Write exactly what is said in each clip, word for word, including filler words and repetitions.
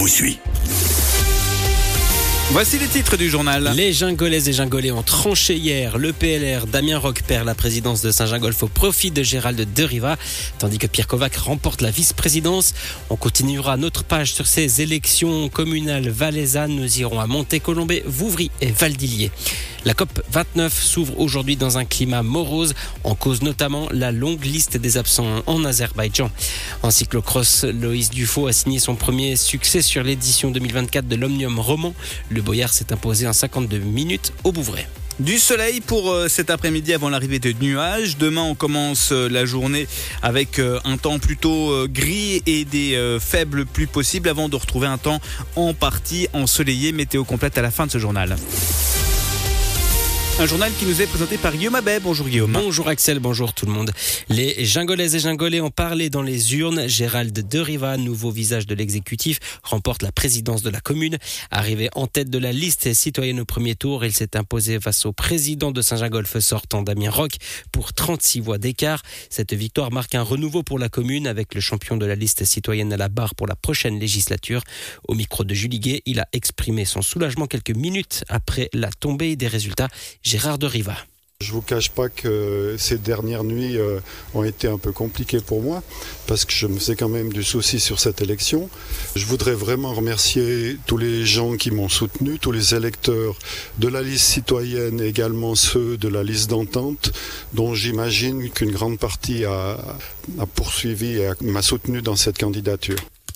vous suit. Voici les titres du journal. Les Gingolaises et Gingolais ont tranché hier. Le P L R, Damien Roch perd la présidence de Saint-Gingolph au profit de Gérald de Riva, tandis que Pierre Kovac remporte la vice-présidence. On continuera notre page sur ces élections communales valaisannes. Nous irons à Monté-Colombé, Vouvry et Valdilier. La C O P vingt-neuf s'ouvre aujourd'hui dans un climat morose, en cause notamment la longue liste des absents en Azerbaïdjan. En cyclocross, Loïs Dufaux a signé son premier succès sur l'édition deux mille vingt-quatre de l'Omnium Roman. Le Boyard s'est imposé en cinquante-deux minutes au Bouvray. Du soleil pour euh, cet après-midi avant l'arrivée de nuages. Demain, on commence euh, la journée avec euh, un temps plutôt euh, gris et des euh, faibles pluies possibles avant de retrouver un temps en partie ensoleillé. Météo complète à la fin de ce journal. Un journal qui nous est présenté par Guillaume Abet. Bonjour Guillaume. Bonjour Axel, bonjour tout le monde. Les Gingolaises et Gingolais ont parlé dans les urnes. Gérald de Riva, nouveau visage de l'exécutif, remporte la présidence de la commune. Arrivé en tête de la liste citoyenne au premier tour, il s'est imposé face au président de Saint-Gingolph sortant, Damien Roch, pour trente-six voix d'écart. Cette victoire marque un renouveau pour la commune avec le champion de la liste citoyenne à la barre pour la prochaine législature. Au micro de Julie Guet, il a exprimé son soulagement quelques minutes après la tombée des résultats. Gérard de Riva. Je ne vous cache pas que ces dernières nuits euh, ont été un peu compliquées pour moi parce que je me faisais quand même du souci sur cette élection. Je voudrais vraiment remercier tous les gens qui m'ont soutenu, tous les électeurs de la liste citoyenne, également ceux de la liste d'entente, dont j'imagine qu'une grande partie a, a poursuivi et a, m'a soutenu dans cette candidature.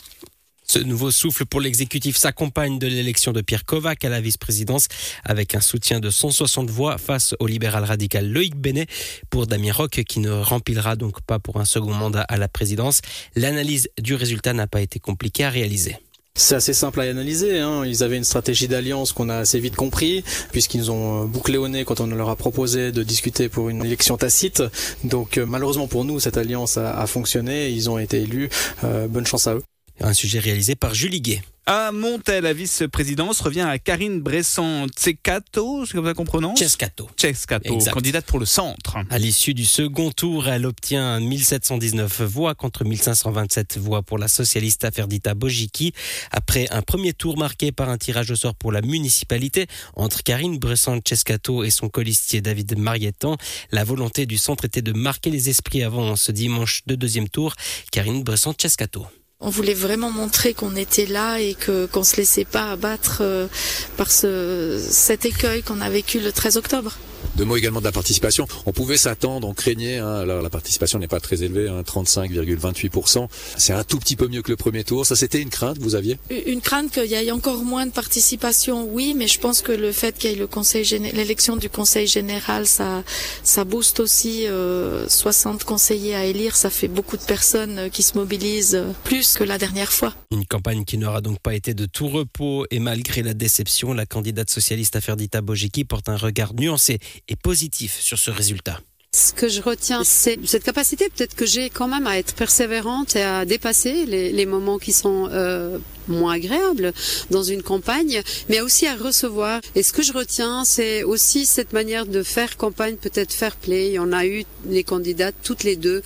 Ce nouveau souffle pour l'exécutif s'accompagne de l'élection de Pierre Kovac à la vice-présidence avec un soutien de cent soixante voix face au libéral radical Loïc Benet pour Damien Roch qui ne remplira donc pas pour un second mandat à la présidence. L'analyse du résultat n'a pas été compliquée à réaliser. C'est assez simple à analyser, hein. Ils avaient une stratégie d'alliance qu'on a assez vite compris, puisqu'ils nous ont bouclé au nez quand on leur a proposé de discuter pour une élection tacite. Donc malheureusement pour nous, cette alliance a, a fonctionné, ils ont été élus. Euh, bonne chance à eux. Un sujet réalisé par Julie Guet. À Montet, la vice-présidence revient à Karine Bressan-Ceskato, c'est comme ça qu'on prononce ? Ceskato. Ceskato, candidate pour le centre. À l'issue du second tour, elle obtient mille sept cent dix-neuf voix contre mille cinq cent vingt-sept voix pour la socialiste Aferdita Bojiki. Après un premier tour marqué par un tirage au sort pour la municipalité entre Karine Bressan-Ceskato et son colistier David Marietan, la volonté du centre était de marquer les esprits avant ce dimanche de deuxième tour. Karine Bressan-Ceskato. On voulait vraiment montrer qu'on était là et que qu'on se laissait pas abattre euh, par ce cet écueil qu'on a vécu le treize octobre. Deux mots également de la participation. On pouvait s'attendre, on craignait, hein, alors la participation n'est pas très élevée, hein, trente-cinq virgule vingt-huit pour cent. C'est un tout petit peu mieux que le premier tour. Ça, c'était une crainte que vous aviez ? Une crainte qu'il y ait encore moins de participation, oui, mais je pense que le fait qu'il y ait le conseil géné- l'élection du conseil général, ça, ça booste aussi euh, soixante conseillers à élire. Ça fait beaucoup de personnes qui se mobilisent plus que la dernière fois. Une campagne qui n'aura donc pas été de tout repos et malgré la déception, la candidate socialiste Aferdita Bojiki porte un regard nuancé et positif sur ce résultat. Ce que je retiens, c'est cette capacité peut-être que j'ai quand même à être persévérante et à dépasser les, les moments qui sont euh, moins agréables dans une campagne, mais aussi à recevoir. Et ce que je retiens, c'est aussi cette manière de faire campagne, peut-être fair play. Il y en a eu les candidates toutes les deux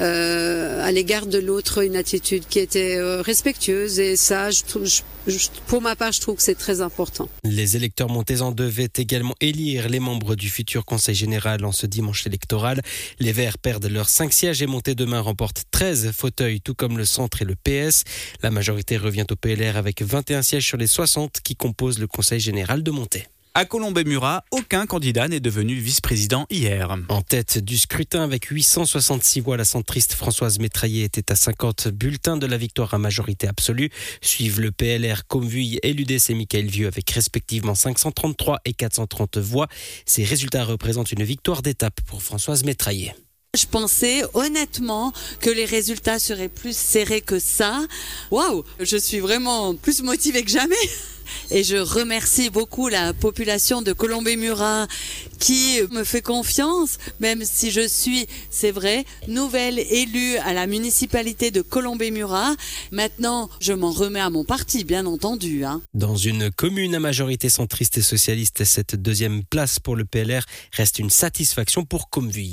euh, à l'égard de l'autre, une attitude qui était euh, respectueuse. Et ça, je, je, je, pour ma part, je trouve que c'est très important. Les électeurs montésans devaient également élire les membres du futur conseil général en ce dimanche électoral. Les Verts perdent leurs cinq sièges et Monté demain remporte treize fauteuils, tout comme le Centre et le P S. La majorité revient au P L R avec vingt et un sièges sur les soixante qui composent le conseil général de Monté. À Colombey-Murat, aucun candidat n'est devenu vice-président hier. En tête du scrutin avec huit cent soixante-six voix, la centriste Françoise Métraillé était à cinquante bulletins de la victoire à majorité absolue. Suivent le P L R, Comvuille et l'U D C Michael Vieux avec respectivement cinq cent trente-trois et quatre cent trente voix. Ces résultats représentent une victoire d'étape pour Françoise Métraillé. Je pensais honnêtement que les résultats seraient plus serrés que ça. Waouh, je suis vraiment plus motivée que jamais. Et je remercie beaucoup la population de Colombey-Murat qui me fait confiance, même si je suis, c'est vrai, nouvelle élue à la municipalité de Colombey-Murat. Maintenant, je m'en remets à mon parti, bien entendu. Hein. Dans une commune à majorité centriste et socialiste, cette deuxième place pour le P L R reste une satisfaction pour Comvuille.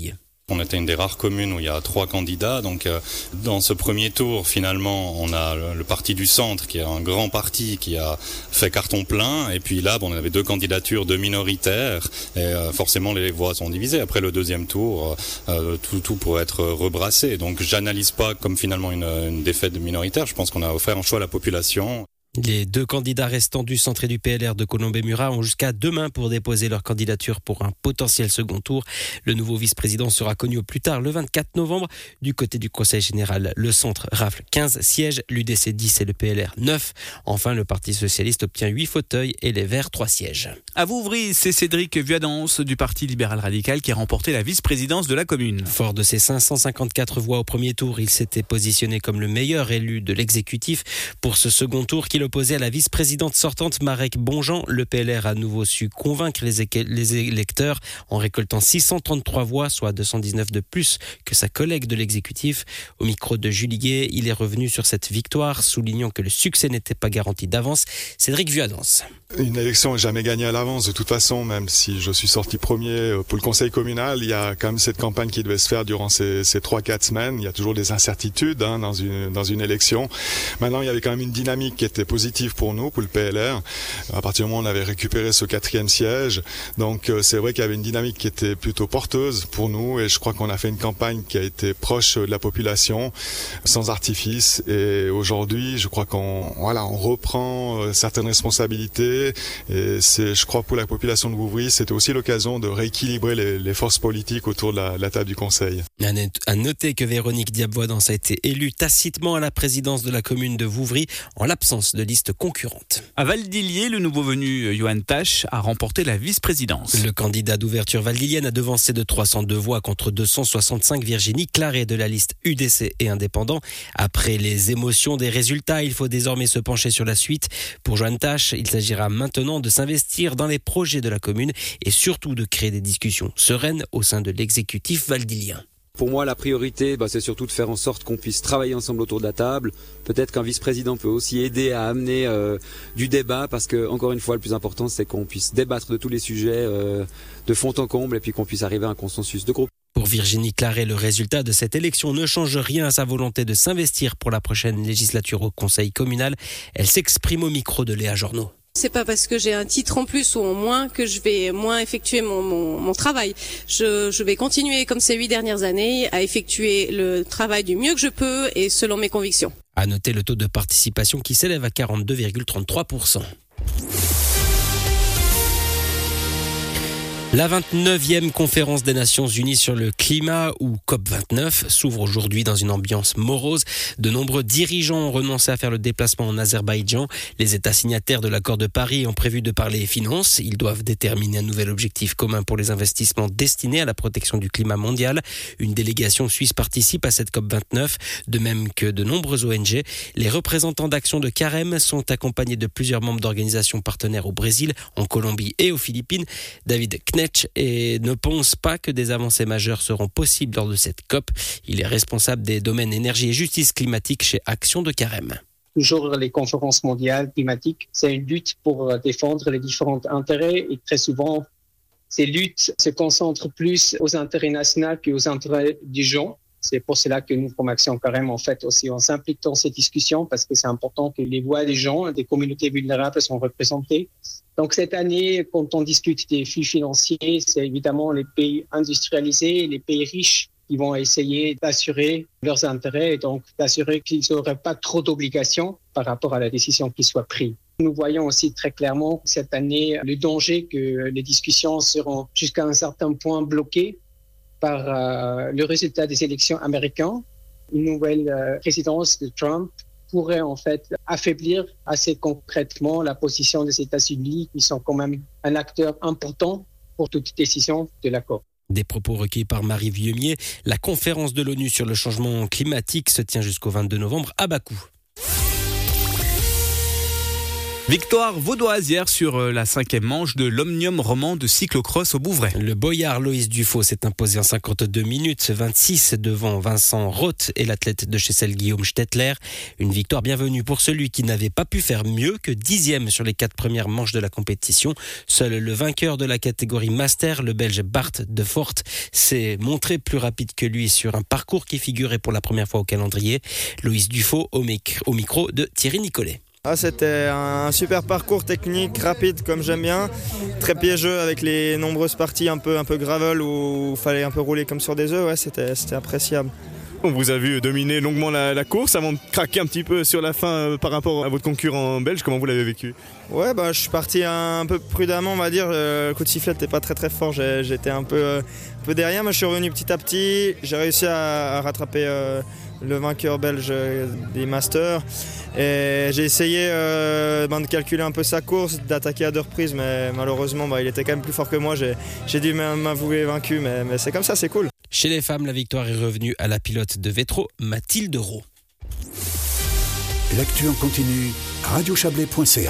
On était une des rares communes où il y a trois candidats. Donc, euh, dans ce premier tour, finalement, on a le, le parti du centre, qui est un grand parti, qui a fait carton plein. Et puis là, bon, on avait deux candidatures de minoritaires. Et euh, forcément, les voix sont divisées. Après le deuxième tour, euh, tout, tout pourrait être rebrassé. Donc, j'analyse pas comme finalement une, une défaite de minoritaire. Je pense qu'on a offert un choix à la population. Les deux candidats restants du centre et du P L R de Colombey-Murat ont jusqu'à demain pour déposer leur candidature pour un potentiel second tour. Le nouveau vice-président sera connu au plus tard le vingt-quatre novembre. Du côté du Conseil général, le centre rafle quinze sièges, l'U D C dix et le P L R neuf. Enfin, le Parti socialiste obtient huit fauteuils et les Verts trois sièges. À Vouvry, c'est Cédric Vuadens du Parti libéral radical qui a remporté la vice-présidence de la commune. Fort de ses cinq cent cinquante-quatre voix au premier tour, il s'était positionné comme le meilleur élu de l'exécutif. Pour ce second tour qu'il opposé à la vice-présidente sortante Marek Bonjean, le P L R a à nouveau su convaincre les, é- les électeurs en récoltant six cent trente-trois voix, soit deux cent dix-neuf de plus que sa collègue de l'exécutif. Au micro de Julie Guet, il est revenu sur cette victoire, soulignant que le succès n'était pas garanti d'avance. Cédric Vuadens. Une élection n'est jamais gagnée à l'avance. De toute façon, même si je suis sorti premier pour le conseil communal, il y a quand même cette campagne qui devait se faire durant ces, ces trois quatre semaines. Il y a toujours des incertitudes hein, dans une dans une élection. Maintenant, il y avait quand même une dynamique qui était positive pour nous, pour le P L R. À partir du moment où on avait récupéré ce quatrième siège, donc euh, c'est vrai qu'il y avait une dynamique qui était plutôt porteuse pour nous, et je crois qu'on a fait une campagne qui a été proche de la population, sans artifice. Et aujourd'hui, je crois qu'on voilà, on reprend euh, certaines responsabilités. Et c'est, je crois, pour la population de Vouvry, c'était aussi l'occasion de rééquilibrer les, les forces politiques autour de la, la table du Conseil. À noter que Véronique Diab-Voidens a été élue tacitement à la présidence de la commune de Vouvry en l'absence de liste concurrente. À Valdilier, le nouveau venu Johan Tasch a remporté la vice-présidence. Le candidat d'ouverture valdilienne a devancé de trois cent deux voix contre deux cent soixante-cinq Virginie Claret de la liste U D C et indépendant. Après les émotions des résultats, il faut désormais se pencher sur la suite. Pour Johan Tasch, il s'agira maintenant de s'investir dans les projets de la commune et surtout de créer des discussions sereines au sein de l'exécutif valdilien. Pour moi, la priorité, bah, c'est surtout de faire en sorte qu'on puisse travailler ensemble autour de la table. Peut-être qu'un vice-président peut aussi aider à amener euh, du débat, parce que, encore une fois, le plus important, c'est qu'on puisse débattre de tous les sujets euh, de fond en comble et puis qu'on puisse arriver à un consensus de groupe. Pour Virginie Claret, le résultat de cette élection ne change rien à sa volonté de s'investir pour la prochaine législature au conseil communal. Elle s'exprime au micro de Léa Journeau. C'est pas parce que j'ai un titre en plus ou en moins que je vais moins effectuer mon, mon, mon travail. Je, je vais continuer comme ces huit dernières années à effectuer le travail du mieux que je peux et selon mes convictions. À noter le taux de participation qui s'élève à quarante-deux virgule trente-trois pour cent. La vingt-neuvième conférence des Nations Unies sur le climat, ou COP vingt-neuf, s'ouvre aujourd'hui dans une ambiance morose. De nombreux dirigeants ont renoncé à faire le déplacement en Azerbaïdjan. Les États signataires de l'accord de Paris ont prévu de parler finances. Ils doivent déterminer un nouvel objectif commun pour les investissements destinés à la protection du climat mondial. Une délégation suisse participe à cette COP vingt-neuf, de même que de nombreux O N G. Les représentants d'Action de Carême sont accompagnés de plusieurs membres d'organisations partenaires au Brésil, en Colombie et aux Philippines. David Knetsch et ne pense pas que des avancées majeures seront possibles lors de cette COP. Il est responsable des domaines énergie et justice climatique chez Action de Carême. Toujours les conférences mondiales climatiques, c'est une lutte pour défendre les différents intérêts et très souvent, ces luttes se concentrent plus aux intérêts nationaux qu'aux intérêts des gens. C'est pour cela que nous, comme Action Carême, en fait, aussi, on s'implique dans ces discussions parce que c'est important que les voix des gens, des communautés vulnérables sont représentées. Donc, cette année, quand on discute des flux financiers, c'est évidemment les pays industrialisés, les pays riches qui vont essayer d'assurer leurs intérêts et donc d'assurer qu'ils n'auraient pas trop d'obligations par rapport à la décision qui soit prise. Nous voyons aussi très clairement cette année le danger que les discussions seront jusqu'à un certain point bloquées par euh, le résultat des élections américaines. Une nouvelle euh, présidence de Trump pourrait en fait affaiblir assez concrètement la position des États-Unis, qui sont quand même un acteur important pour toute décision de l'accord. Des propos recueillis par Marie Vieumier. La conférence de l'ONU sur le changement climatique se tient jusqu'au vingt-deux novembre à Bakou. Victoire vaudoise hier sur la cinquième manche de l'Omnium Roman de cyclocross au Bouvray. Le boyard Loïs Dufaux s'est imposé en cinquante-deux minutes vingt-six devant Vincent Roth et l'athlète de Chessel Guillaume Stettler. Une victoire bienvenue pour celui qui n'avait pas pu faire mieux que dixième sur les quatre premières manches de la compétition. Seul le vainqueur de la catégorie Master, le Belge Bart de Fort, s'est montré plus rapide que lui sur un parcours qui figurait pour la première fois au calendrier. Loïs Dufaux au, mic- au micro de Thierry Nicolet. Ah, c'était un super parcours technique, rapide comme j'aime bien, très piégeux avec les nombreuses parties un peu, un peu gravel où il fallait un peu rouler comme sur des œufs, ouais, c'était, c'était appréciable. On vous a vu dominer longuement la, la course avant de craquer un petit peu sur la fin euh, par rapport à votre concurrent belge. Comment vous l'avez vécu ? Ouais, bah, je suis parti un peu prudemment, on va dire. Le coup de sifflet n'était pas très très fort. J'ai, j'étais un peu, euh, un peu derrière, mais je suis revenu petit à petit. J'ai réussi à, à rattraper euh, le vainqueur belge des Masters. Et j'ai essayé euh, ben, de calculer un peu sa course, d'attaquer à deux reprises, mais malheureusement, bah, il était quand même plus fort que moi. J'ai, j'ai dû m'avouer vaincu, mais, mais c'est comme ça, c'est cool. Chez les femmes, la victoire est revenue à la pilote de Vétro, Mathilde Roux. L'actu en continu, radio chablais point c a.